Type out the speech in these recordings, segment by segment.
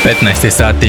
15 sati.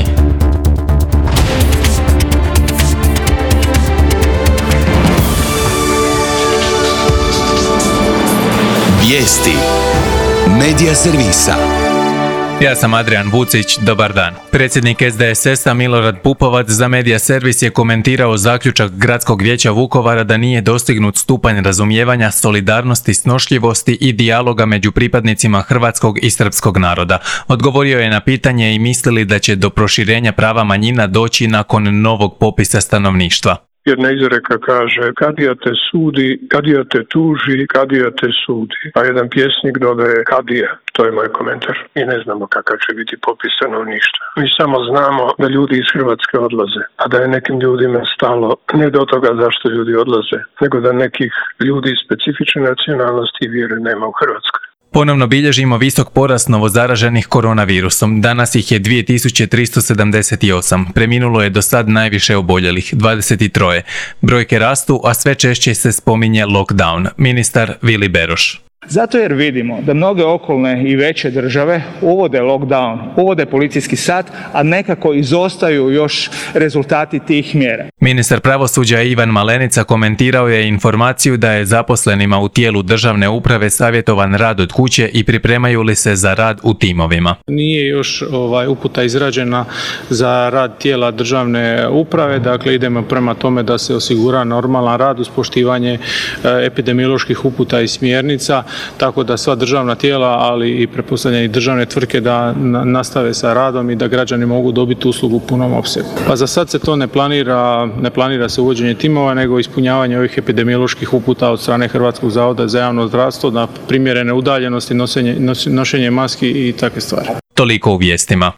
Vijesti Medija servisa. Ja sam Adrian Vucić, dobar dan. Predsjednik SDSS-a Milorad Pupovac za Medija servis je komentirao zaključak Gradskog vijeća Vukovara da nije dostignut stupanj razumijevanja, solidarnosti, snošljivosti i dijaloga među pripadnicima hrvatskog i srpskog naroda. Odgovorio je na pitanje i mislili da će do proširenja prava manjina doći nakon novog popisa stanovništva. Jedna izreka kaže, kadija te sudi, kadija te tuži, kadija te sudi. A jedan pjesnik dodaje kadija. To je moj komentar. Mi ne znamo kakav će biti popis stanovništva. Mi samo znamo da ljudi iz Hrvatske odlaze, a da je nekim ljudima stalo ne do toga zašto ljudi odlaze, nego da nekih ljudi specifične nacionalnosti i vjere nema u Hrvatskoj. Ponovno bilježimo visok porast novozaraženih koronavirusom. Danas ih je 2378. Preminulo je do sad najviše oboljelih, 23. Brojke rastu, a sve češće se spominje lockdown. Ministar Vili Beroš. Zato jer vidimo da mnoge okolne i veće države uvode lockdown, uvode policijski sat, a nekako izostaju još rezultati tih mjera. Ministar pravosuđa Ivan Malenica komentirao je informaciju da je zaposlenima u tijelu državne uprave savjetovan rad od kuće i pripremaju li se za rad u timovima. Nije još uputa izrađena za rad tijela državne uprave, dakle idemo prema tome da se osigura normalan rad uz poštivanje epidemioloških uputa i smjernica, tako da sva državna tijela, ali i pretpostavljene i državne tvrtke da nastave sa radom i da građani mogu dobiti uslugu u punom opsegu. Pa za sad se to ne planira se uvođenje timova, nego ispunjavanje ovih epidemioloških uputa od strane Hrvatskog zavoda za javno zdravstvo na primjerene udaljenosti, nošenje maski i takve stvari. Toliko u vijestima.